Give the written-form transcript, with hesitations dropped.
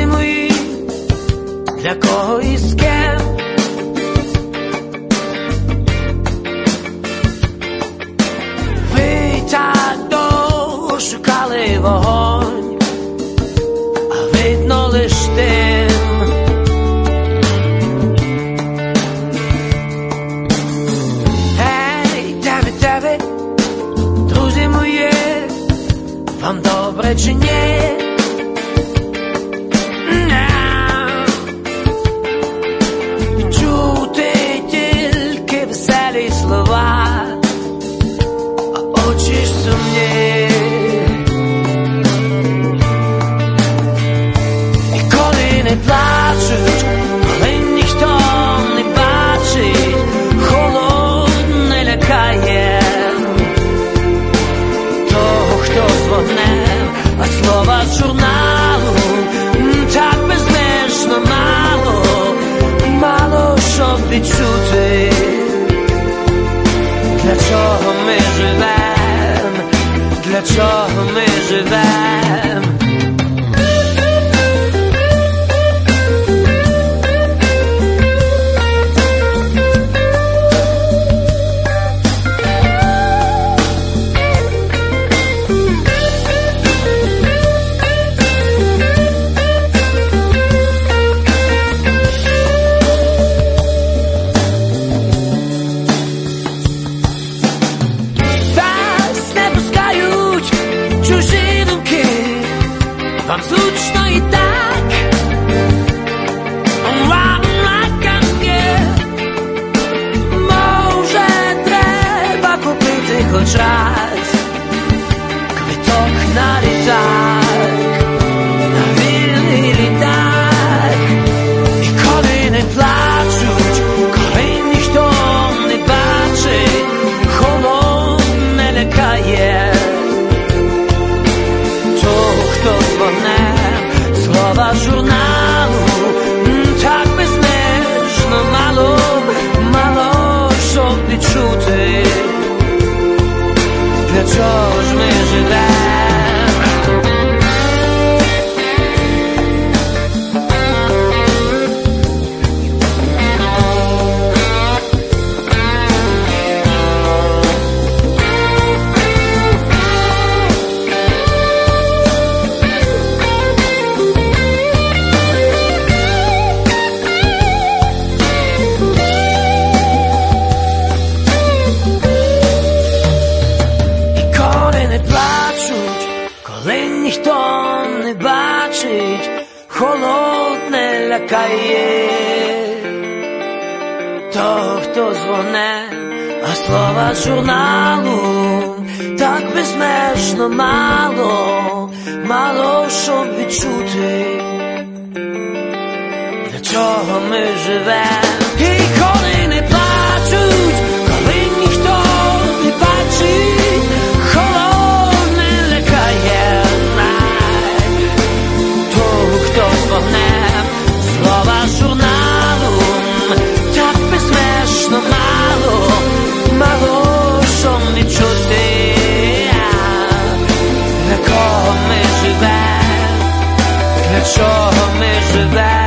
мої, для кого і з ким. Ви так довго шукали вогонь, а видно лиш тим. Гей, де ви, друзі мої, вам добре чи ні? Чути тільки веселі слова, а очі ж сумні. І коли не плачуть, коли ніхто не бачить, холод не лякає того, хто з вогнем, а слова з журналу так безмежно мало, мало щоб відчути, для чого ми живем, для чого ми живем. Чужі думки, вам зручно і так, може треба купити хоч раз квиток на літак, на вільний літак. І коли не плачуть, коли ніхто не бачить, холод не лякає хто з вогнем, слова журналу так безмежно мало, мало щоб відчути, для чого ж ми живем. Коли ніхто не бачить, холод не лякає того, хто з вогнем, а слова з журналу так безмежно мало, мало щоб відчути, для чого ми живем. І коли не плачуть, коли ніхто не бачить, холод не лякає того, хто з вогнем, слова з журналу так безмежно мало, мало що відчути, для кого ми живем, для чого ми живем.